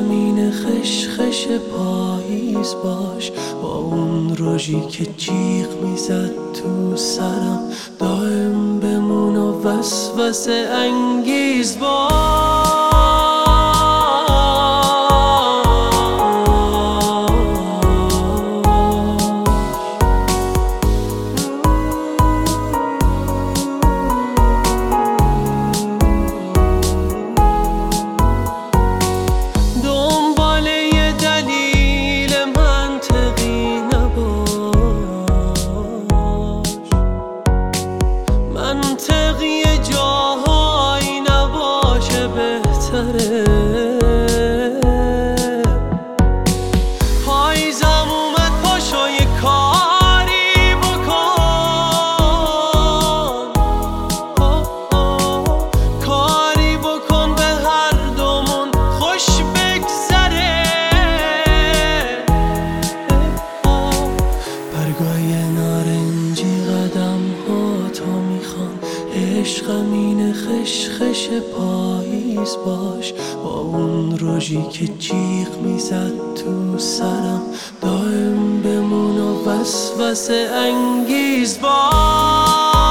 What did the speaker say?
عشقمین خشخش پاییز باش، با اون روژی که جیغ میزد تو سرم، دائم بمون و وسوسه انگیز باش. منطقی جاهایی نباشه بهتره، پاییزم اومد پاشو یه کاری بکن، کاری بکن به هر دومون خوش بگذره. برگای نارنجی قدم ها تو میخوان، عشقمین خشخش پاییز باش، با اون روژی که جیغ میزد تو سرم، دائم بمون و وسوسه انگیز باش.